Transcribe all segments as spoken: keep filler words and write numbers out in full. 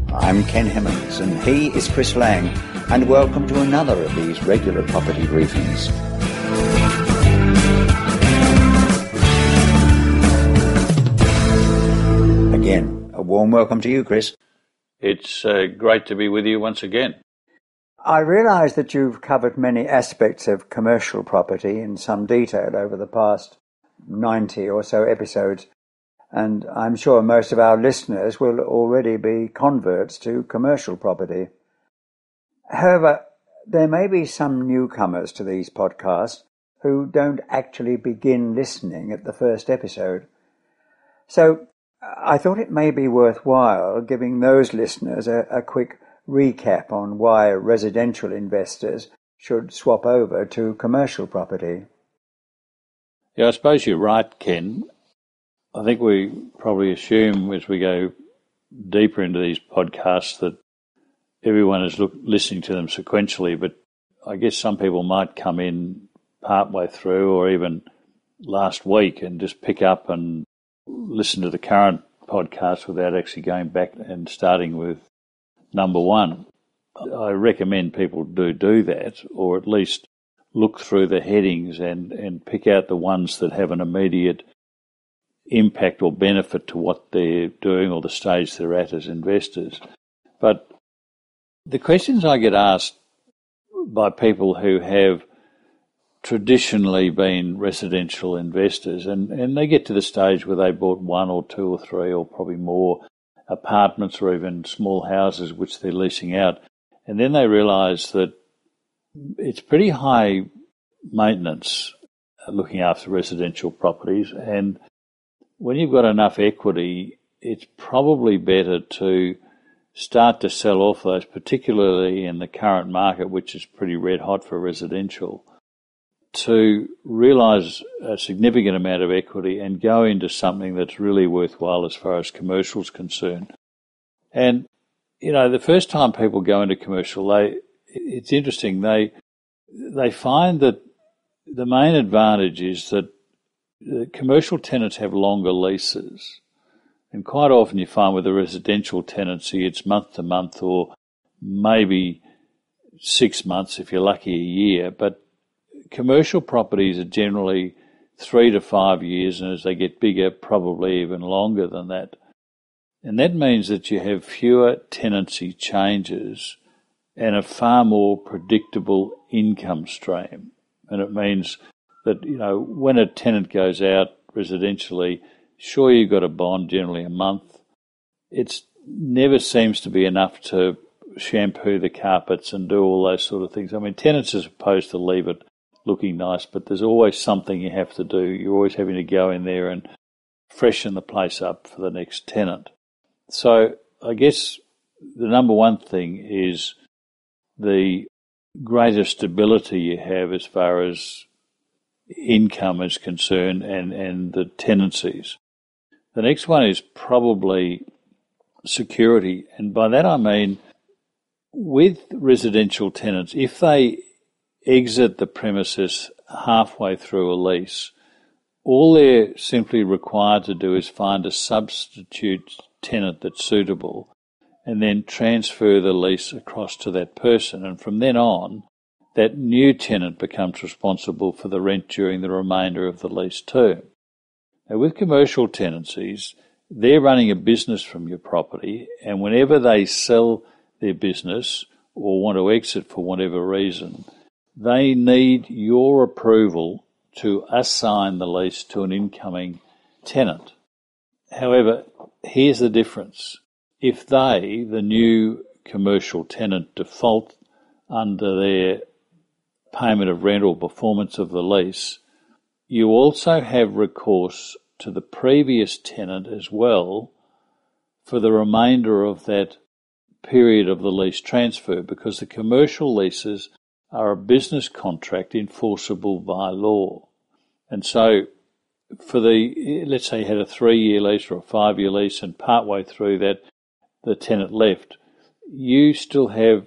I'm Ken Hemmings and he is Chris Lang, and welcome to another of these regular property briefings. Again, a warm welcome to you, Chris. It's uh, great to be with you once again. I realise that you've covered many aspects of commercial property in some detail over the past ninety or so episodes, and I'm sure most of our listeners will already be converts to commercial property. However, there may be some newcomers to these podcasts who don't actually begin listening at the first episode. So I thought it may be worthwhile giving those listeners a, a quick recap on why residential investors should swap over to commercial property. Yeah, I suppose you're right, Ken. I think we probably assume as we go deeper into these podcasts that everyone is look, listening to them sequentially, but I guess some people might come in partway through or even last week and just pick up and listen to the current podcast without actually going back and starting with number one. I recommend people do do that, or at least look through the headings and, and pick out the ones that have an immediate impact or benefit to what they're doing or the stage they're at as investors. But the questions I get asked by people who have traditionally been residential investors, and, and they get to the stage where they bought one or two or three or probably more apartments or even small houses which they're leasing out, and then they realise that it's pretty high maintenance looking after residential properties, and when you've got enough equity, it's probably better to start to sell off those, particularly in the current market, which is pretty red hot for residential, to realise a significant amount of equity and go into something that's really worthwhile as far as commercial is concerned. And, you know, the first time people go into commercial, they it's interesting, they they find that the main advantage is that the commercial tenants have longer leases. And quite often you find with a residential tenancy, it's month to month or maybe six months if you're lucky, a year. But commercial properties are generally three to five years, and as they get bigger, probably even longer than that. And that means that you have fewer tenancy changes and a far more predictable income stream. And it means that, you know, when a tenant goes out residentially, sure, you've got a bond, generally a month. It never seems to be enough to shampoo the carpets and do all those sort of things. I mean, tenants are supposed to leave it looking nice, but there's always something you have to do. You're always having to go in there and freshen the place up for the next tenant. So I guess the number one thing is the greater stability you have as far as income is concerned and, and the tenancies. The next one is probably security, and by that I mean with residential tenants, if they exit the premises halfway through a lease, all they're simply required to do is find a substitute tenant that's suitable and then transfer the lease across to that person. And from then on, that new tenant becomes responsible for the rent during the remainder of the lease term. Now, with commercial tenancies, they're running a business from your property, and whenever they sell their business or want to exit for whatever reason, they need your approval to assign the lease to an incoming tenant. However, here's the difference. If they, the new commercial tenant, default under their payment of rent or performance of the lease, you also have recourse to the previous tenant as well for the remainder of that period of the lease transfer, because the commercial leases are a business contract enforceable by law. And so for the, let's say you had a three-year lease or a five-year lease and partway through that the tenant left, you still have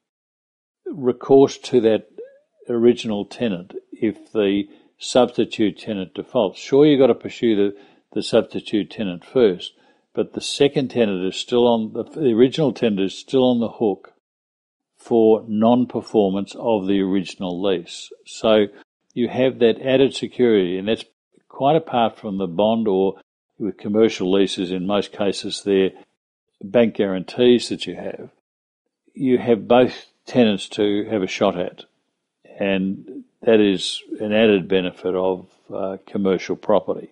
recourse to that original tenant if the substitute tenant defaults. Sure, you've got to pursue the, the substitute tenant first, but the second tenant is still on, the, the original tenant is still on the hook for non-performance of the original lease. So you have that added security, and that's quite apart from the bond, or with commercial leases, in most cases, they're bank guarantees that you have. You have both tenants to have a shot at, and that is an added benefit of uh, commercial property.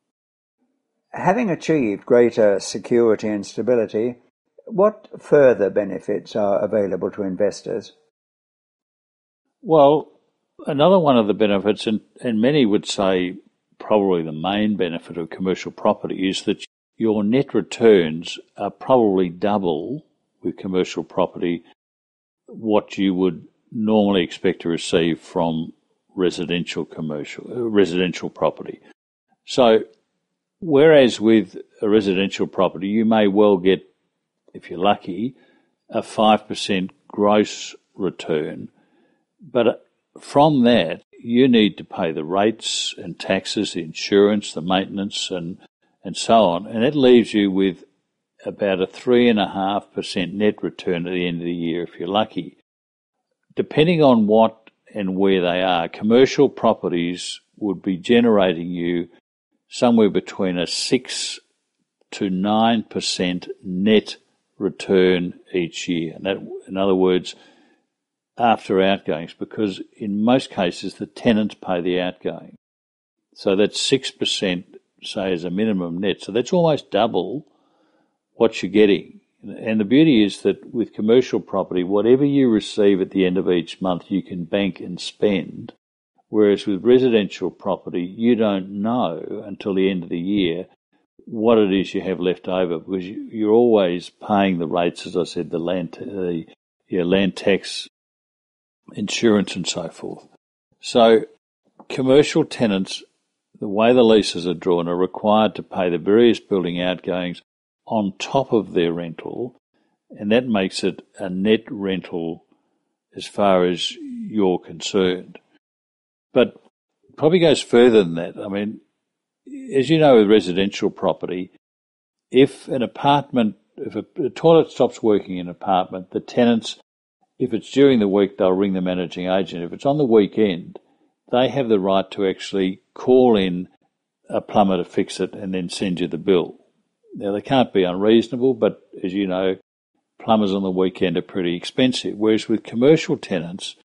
Having achieved greater security and stability, what further benefits are available to investors? Well, another one of the benefits, and, and many would say probably the main benefit of commercial property, is that your net returns are probably double with commercial property what you would normally expect to receive from residential commercial uh, residential property. So, whereas with a residential property, you may well get, if you're lucky, a five percent gross return, but from that, you need to pay the rates and taxes, the insurance, the maintenance, and, and so on, and that leaves you with about a three point five percent net return at the end of the year if you're lucky. Depending on what and where they are, commercial properties would be generating you somewhere between a six to nine percent net return each year. And that, in other words, after outgoings, because in most cases the tenants pay the outgoing. So that's six percent, say, as a minimum net. So that's almost double what you're getting. And the beauty is that with commercial property, whatever you receive at the end of each month, you can bank and spend. Whereas with residential property, you don't know until the end of the year what it is you have left over, because you're always paying the rates, as I said, the land, the yeah, land tax, insurance, and so forth. So commercial tenants, the way the leases are drawn, are required to pay the various building outgoings on top of their rental, and that makes it a net rental as far as you're concerned. But it probably goes further than that. I mean, as you know, with residential property, if an apartment, if a, a toilet stops working in an apartment, the tenants, if it's during the week, they'll ring the managing agent. If it's on the weekend, they have the right to actually call in a plumber to fix it and then send you the bill. Now, they can't be unreasonable, but as you know, plumbers on the weekend are pretty expensive. Whereas with commercial tenants,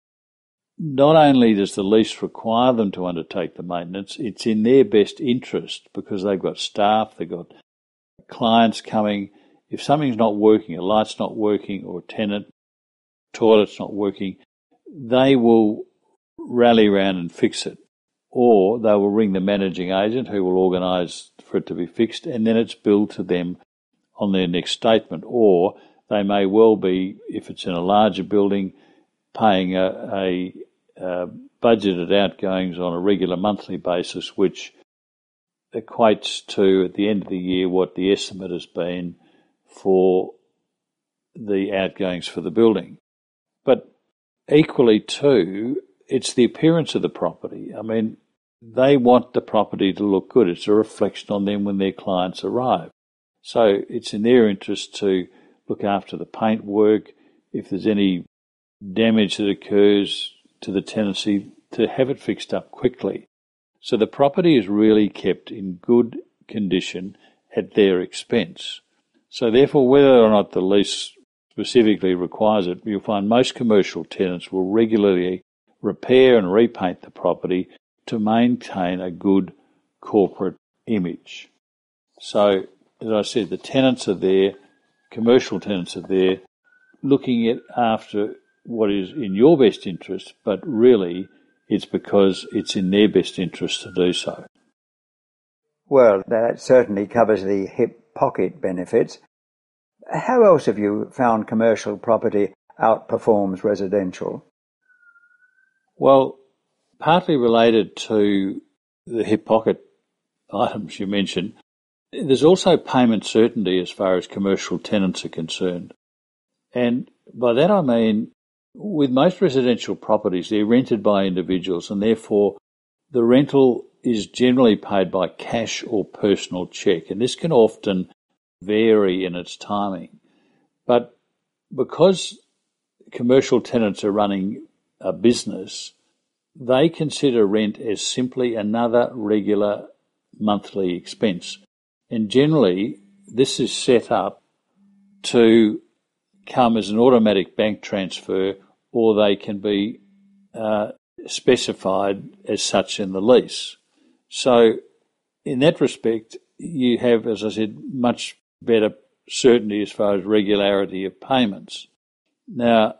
not only does the lease require them to undertake the maintenance, it's in their best interest because they've got staff, they've got clients coming. If something's not working, a light's not working, or a tenant, toilet's not working, they will rally around and fix it. Or they will ring the managing agent who will organise for it to be fixed, and then it's billed to them on their next statement. Or they may well be, if it's in a larger building, paying a, a, a budgeted outgoings on a regular monthly basis, which equates to, at the end of the year, what the estimate has been for the outgoings for the building. But equally too, it's the appearance of the property. I mean, they want the property to look good. It's a reflection on them when their clients arrive. So it's in their interest to look after the paint work. If there's any damage that occurs to the tenancy, to have it fixed up quickly. So the property is really kept in good condition at their expense. So therefore, whether or not the lease specifically requires it, you'll find most commercial tenants will regularly repair and repaint the property to maintain a good corporate image. So, as I said, the tenants are there, commercial tenants are there, looking at after what is in your best interest, but really it's because it's in their best interest to do so. Well, that certainly covers the hip pocket benefits. How else have you found commercial property outperforms residential? Well, partly related to the hip pocket items you mentioned, there's also payment certainty as far as commercial tenants are concerned. And by that I mean, with most residential properties, they're rented by individuals, and therefore the rental is generally paid by cash or personal cheque. And this can often vary in its timing. But because commercial tenants are running a business, they consider rent as simply another regular monthly expense. And generally, this is set up to come as an automatic bank transfer, or they can be uh, specified as such in the lease. So in that respect, you have, as I said, much better certainty as far as regularity of payments. Now,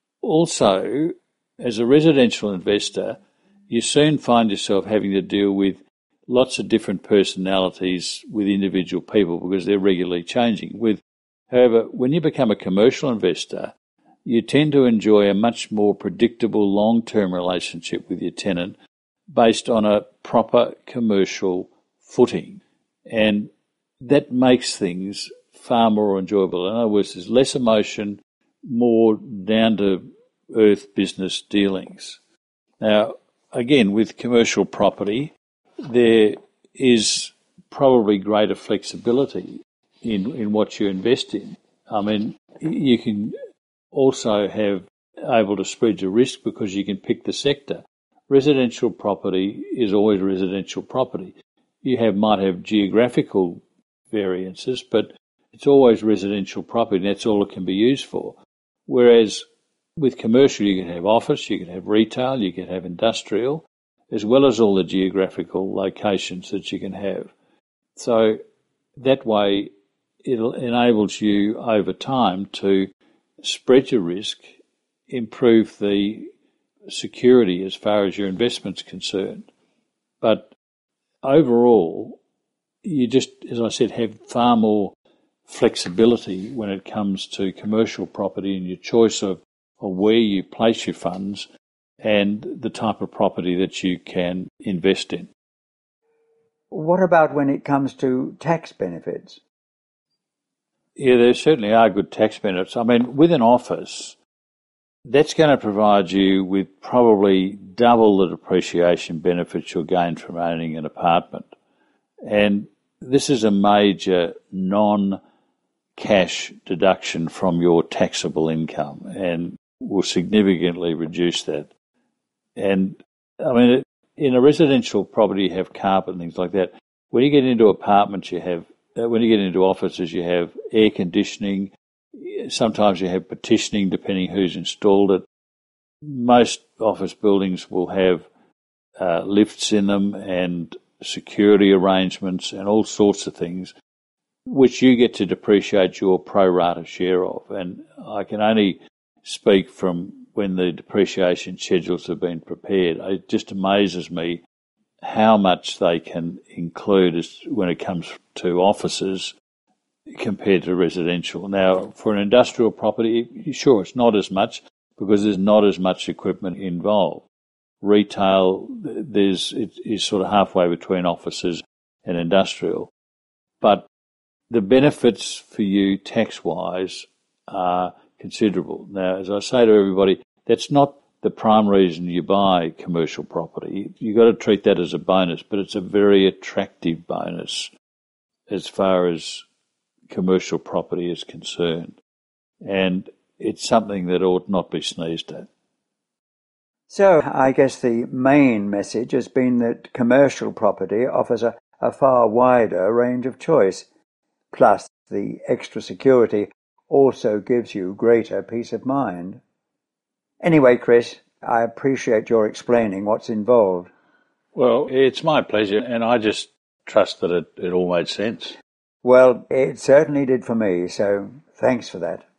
also, as a residential investor, you soon find yourself having to deal with lots of different personalities with individual people because they're regularly changing. With, however, when you become a commercial investor, you tend to enjoy a much more predictable long-term relationship with your tenant based on a proper commercial footing. And that makes things far more enjoyable. In other words, there's less emotion, more down-to-earth business dealings. Now, again, with commercial property, there is probably greater flexibility in, in what you invest in. I mean, you can also have able to spread your risk because you can pick the sector. Residential property is always residential property. You have might have geographical variances, but it's always residential property, and that's all it can be used for. Whereas with commercial, you can have office, you can have retail, you can have industrial, as well as all the geographical locations that you can have. So that way, it enables you over time to spread your risk, improve the security as far as your investment's concerned. But overall, you just, as I said, have far more flexibility when it comes to commercial property and your choice of, of where you place your funds and the type of property that you can invest in. What about when it comes to tax benefits? Yeah, there certainly are good tax benefits. I mean, with an office, that's going to provide you with probably double the depreciation benefits you'll gain from owning an apartment. And this is a major non-cash deduction from your taxable income and will significantly reduce that. And, I mean, in a residential property, you have carpet and things like that. When you get into apartments, you have, when you get into offices, you have air conditioning. Sometimes you have partitioning, depending who's installed it. Most office buildings will have uh, lifts in them and security arrangements and all sorts of things, which you get to depreciate your pro rata share of. And I can only speak from when the depreciation schedules have been prepared. It just amazes me how much they can include as when it comes to offices compared to residential. Now, for an industrial property, sure, it's not as much because there's not as much equipment involved. Retail, there's it is sort of halfway between offices and industrial. But the benefits for you tax-wise are considerable. Now, as I say to everybody, that's not the prime reason you buy commercial property. You've got to treat that as a bonus, but it's a very attractive bonus as far as commercial property is concerned. And it's something that ought not be sneezed at. So I guess the main message has been that commercial property offers a, a far wider range of choice, plus the extra security also gives you greater peace of mind. Anyway, Chris, I appreciate your explaining what's involved. Well, it's my pleasure, and I just trust that it, it all made sense. Well, it certainly did for me, so thanks for that.